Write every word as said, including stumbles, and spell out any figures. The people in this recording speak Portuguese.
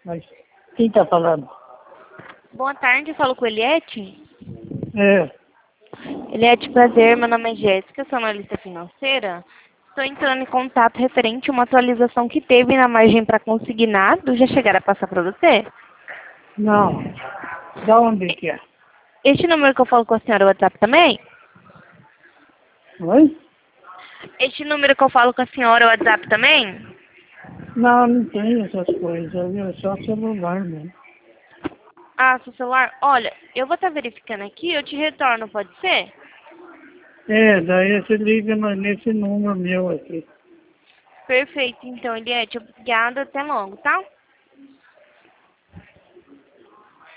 Mas quem tá falando? Boa tarde, eu falo com o Eliette. É, Eliette, prazer, meu nome é Jéssica, sou analista financeira. Estou entrando em contato referente a uma atualização que teve na margem para consignado. Já chegaram a passar para você? não. Da onde que é? Este número que eu falo com a senhora é o WhatsApp também? Oi? Este número que eu falo com a senhora é o WhatsApp também? Não, não tem essas coisas, viu? É só celular mesmo. Ah, seu celular? Olha, eu vou estar verificando aqui, eu te retorno, pode ser? É, daí você liga no- nesse número meu aqui. Perfeito, então, Eliette, obrigada, até logo, tá?